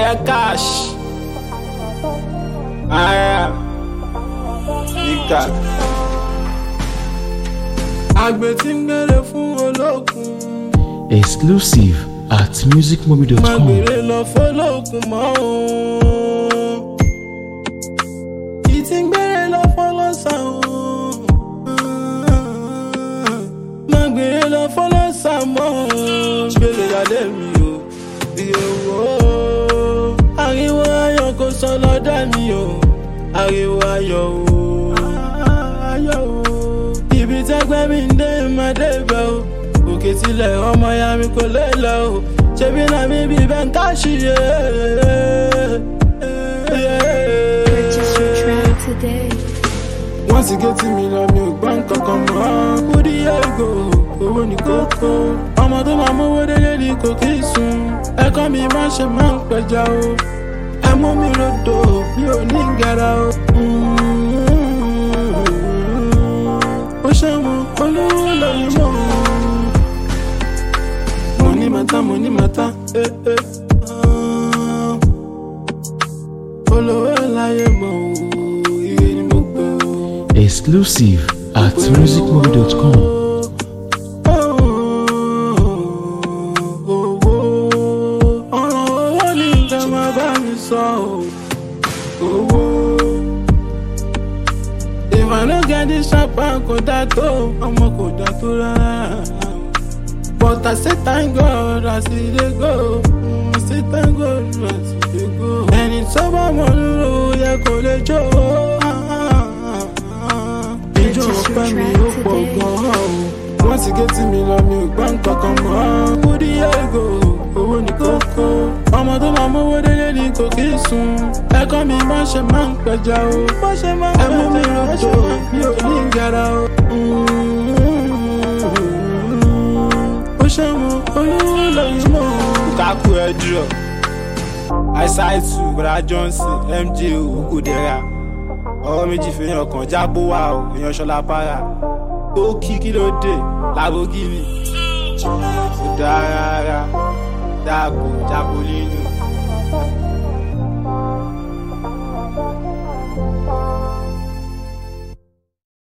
Oya cash. Aya. Ika. Àgbẹ̀ tí ń gbére fún olókun. Exclusive at musicmobi.com. Má gbére lọ fọlọ́kun mọ́ o. Kì í ti ń gbére lọ fọlọ́sàn o. Má gbére lọ fọlọ́sàn mọ́ o. Gbélé yàdé mi o. Iye wo. Ariwo ayọ̀ kò sọ lọ́dọ̀ mi o. Ariwo ayọ̀ o. Ayọ̀ o. Ibi tẹ́gbẹ́ mi ń dé máa dé bẹ̀ o. Òkè tilẹ̀ ọmọ ya mi kò lè lọ o. Ṣebí náà mi bí bẹ́ẹ̀ ń káṣí yé. Purchase your track today. Wọ́n sì gé tí mi lọ mi ò gbọ́ nǹkan kan mọ́. Kúdí ẹ̀gò owó ní kókó. Ọmọ tó máa mówó délé ni kò kí í sùn. Ẹ̀kọ́ mi máa ṣe máa ń pẹja o. Ẹ mú mi lódò mi ò ní gara o. Ó ṣẹ́wọ̀n olówó lọ́yìn mọ́. Mo ní màtá. Olówó láyé mọ́ o. Iye ni mo gbọ́ o. Exclusive at musicmobi.com. Ọ̀rọ̀ owó ni nǹkan máa bá mi sọ owó. If I no get this champagne kò dá tó, ọmọ kò dá tó rárá. But I say thank God as e dey go. I say thank God as e dey go. Ẹni tó bá mọ̀ lóró yẹ kó lè jó. Ijó ọpẹ́ mi ó pọ̀ gan-an o. Wọ́n sì gé tí mi lọ mi ò gbọ́ nǹkan kan mọ́. Kúdí ẹ̀gò owó ní kókó. Ọmọ tó máa mówó délé ni kò kí í sùn. Ẹ̀kọ́ mi máa ṣe máa ń pẹja o. Ẹ mú mi lódò mi ò ní gara o. Ó ṣẹ́wọ̀n olówó lọ́yìn mọ́. Kaku ẹ̀dúrọ̀. Àìsàìtù Bọ́lá Johnson MJ Òkúdẹ́ra. Ọwọ́ méjì fèèyàn kan jábó wà o. Èèyàn ṣọlá para. Tó kí ló dé Lamborghini. Ó dáa rárá. Dáàbò jábó nínú.